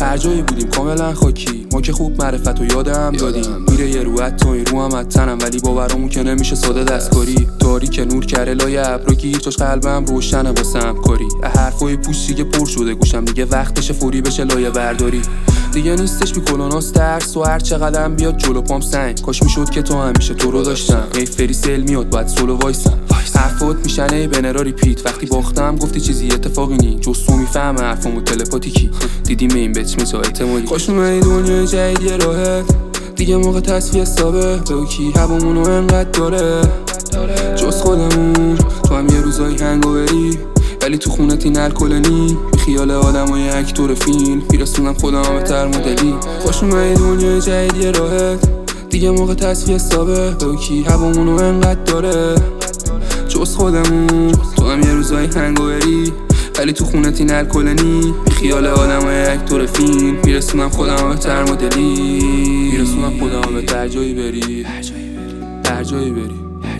هر جایی بودیم کاملا خاکی، ما که خوب معرفت و یادم دادیم. میره یه رو توی رو هم تنم، ولی باورامون که نمیشه ساده دستکاری. داری که نور کره لای ابرو گیر، چاش قلبم روشنه واسم کاری. حرفای پوشی که پر شده گوشم، دیگه وقتش فوری بشه لایه برداری. دیگه نیستش بی کلوناس ترس و هر چقدرم بیاد جلو پام سنگ. کاش میشد که تو همیشه تو رو داشتم. ای فری سل میاد باید سولو وایسم. حرفات میشن ای بنرا ریپیت، وقتی باختم گفتی چیزی اتفاقی نی، جز تو میفهمه حرفمو تلپاتیکی. دیدیم این بچ تا احتمالی. خوش اومدی دنیای جدید یه راهت، دیگه موقع تصفیه حسابه. تو کی هوامونو انقدر داره جز خودمون. تو هم یه روزایی هنگو بری، ولی تو خونت این الکلنی. بی خیال آدمای اکتور فیلم میرسونم خودم به تر مدلی. خوش اومدی دنیای جدید یه راهت، دیگه موقع تصفیه حسابه. تو کی هوامونو انقدر داره جز خودمون. تو هم یه روزایی هنگو بری، ولی تو خونت این الکلنی. بی خیال آدمای اکتور فیلم میرسونم خودم به تر مدلی. میرسونم خودم به تر جایی بری، هر جایی بری.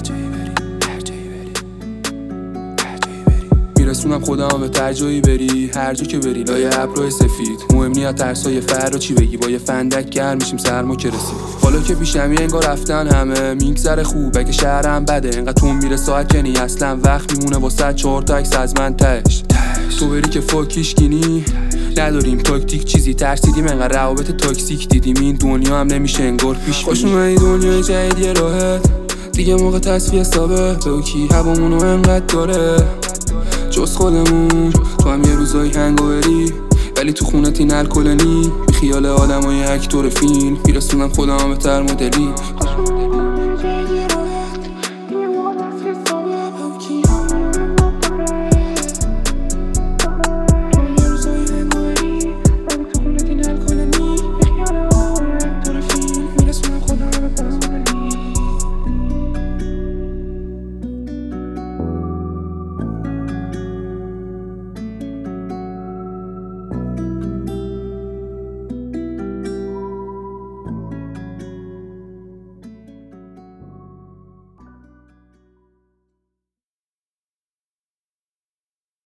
میرسونم خودم به تر جایی بری، هر جا که بری. لای ابرو سفید مهم نیست ترسای فردا چی بگی. با یه فندک گرم میشیم سرما که رسید. حالا که پیشمی انگار رفتن همه، میگذره خوب اگه شهرم بده. انقدر تو میره ساعت کنی اصلا وقت میمونه واسه 4 تا عکس از من تش. تو بری که فاکیش گینی، نداریم تاکتیک چیزی. ترسیدیم انقدر روابط تاکسیک دیدیم، این دنیا هم نمیشه انگار پیش. خوش اومدی دنیای جدید یه راهت، دیگه موقع تصفیه حسابه. تو کی هوامونو انقدر داره جز خودمون. تو هم یه روزایی هنگو بری، ولی تو خونت این الکلنی. بی خیال آدمای اکتور فیلم میرسونم خودم به تر مدلی.